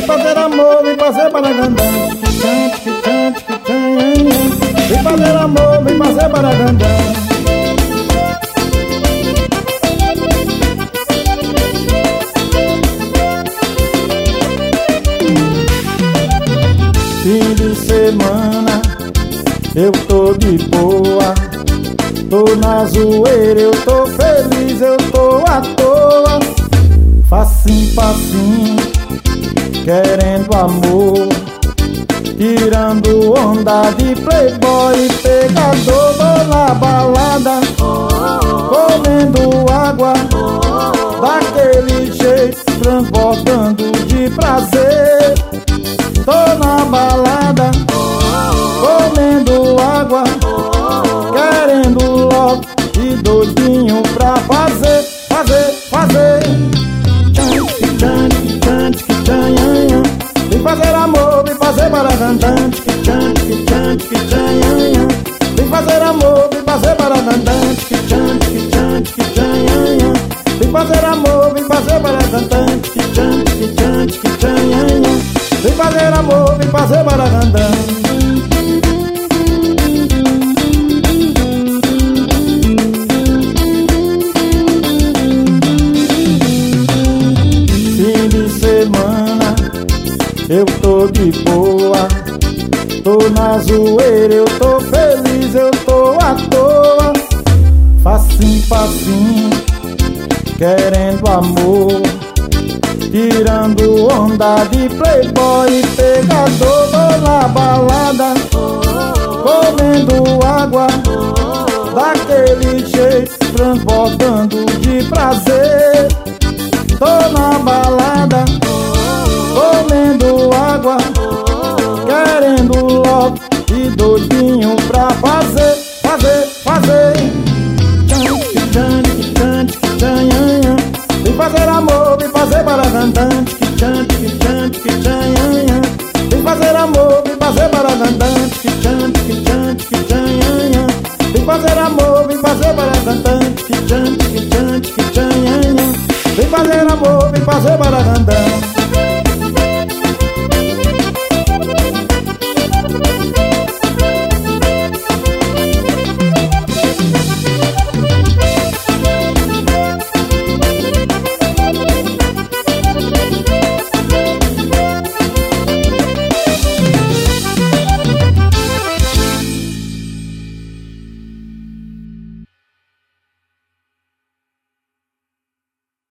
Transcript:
fazer amor, vem fazer baragandã. Vem fazer amor, vem fazer baragandã. Fim de semana, eu tô de boa. Tô na zoeira, eu tô feliz, eu tô à toa. Facinho, facinho, querendo amor, tirando onda de playboy pegador. Tô na balada, comendo água, daquele jeito, transbordando de prazer. Tô na balada, comendo água, querendo logo e doidinho pra fazer, fazer, fazer. Vem fazer amor, vem fazer baragandã. Vem fazer amor, vem fazer baragandã. Vem fazer amor, vem fazer baragandã. Vem fazer amor, vem fazer baragandã. Fim de semana, eu tô de boa. Tô na zoeira, eu tô feliz, eu tô à toa. Facinho, facinho, querendo amor, tirando onda de playboy pegador. Tô na balada, comendo água, daquele jeito, transbordando de prazer. Tô na balada, comendo água, querendo logo e doidinho pra fazer, fazer, fazer. Vem fazer amor, vem fazer baragandã. Vem fazer amor, vem fazer baragandã. Vem fazer amor, vem fazer baragandã. Vem fazer amor, vem fazer baragandã.